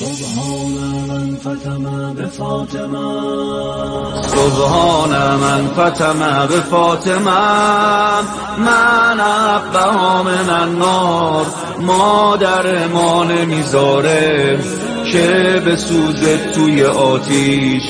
سبحان من فتم بفاطمه سبحان من فتم بفاطمه من ابها من النار. مادر ما نمیذاره که بسوزه توی آتیش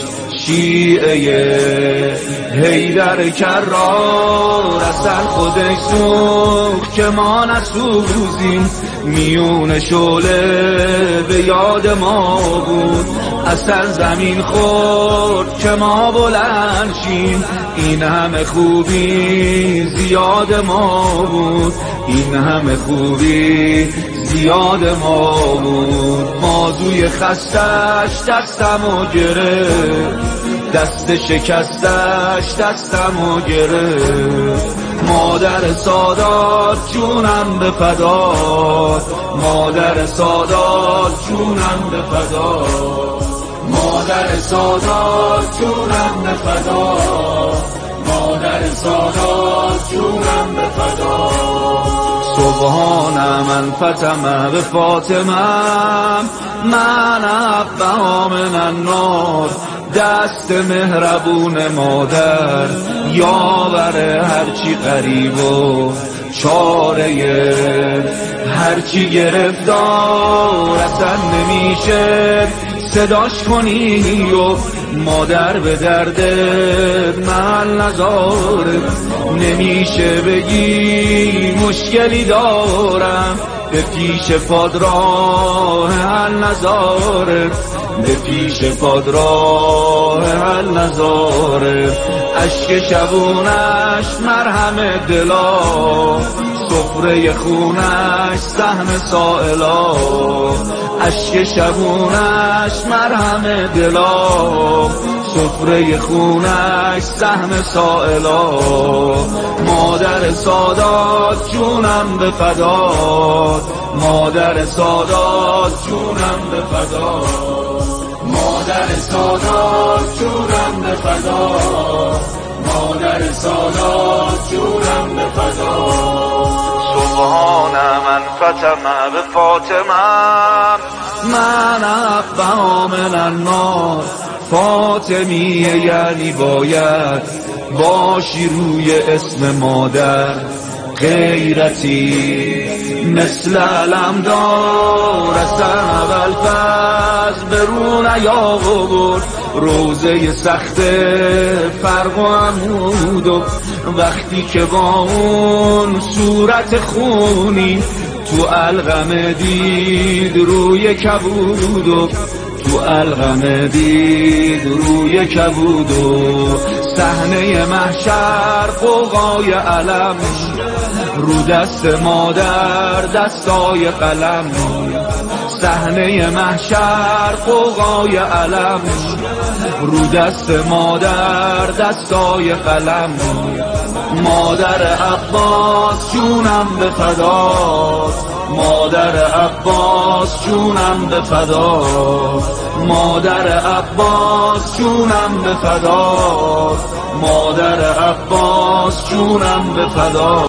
شیعه حیدر کرار. اصلا خودش سوخت که ما نسوزیم، میون شعله به یاد ما بود. اصلا زمین خورد که ما بلند شیم، این همه خوبی زیاد ما بود، این همه خوبی زیاد ما بود. بازوی خستش دستمو گرفت، دست شکستش دستمو گرفت. مادر سادات جونم به فدات، مادر سادات جونم به فدات، مادر سادات جونم به فدات، مادر سادات جونم به فدات. سبحان من فتم بفاطمه من ابها من النار. دست مهربون مادر یاور هرچی غریب و چاره هرچی گرفتار. اصلا نمیشه صداش کنی و مادر به درد من نذاره. نمیشه بگی مشکلی دارم، به پیش پادراه حل نذاره، به پیش پادراه حل نذاره. اشک شبونش مرهم دلا، سفره خونش سهم سائلا. اشک شبونش مرهم دلا، سفره خونش سهم سائلا. مادر سادات جونم به فدات، مادر سادات جونم به فدات، مادر سادات جونم به فدات، مادر سادات جونم به فدات. سبحان من فتم بفاطمه من ابها من النار. فاطمیه یعنی باید باشی روی اسم مادر غیرتی مثل علمدار. اصلا اول فز به رو نیاورد روزه سخت فرق و عمود، و وقتی که با اون صورت خونی تو الغم دید روی کبود، و تو الغم دید روی کبود. و صحنه محشر قوقای علم، رو دست مادر دستای قلم. صحنه محشر قوقای علم، رو دست مادر دستای قلم. مادر عباس جونم به فدات، مادر عباس جونم به فدات، مادر عباس جونم به فدات، مادر عباس جونم به فدات.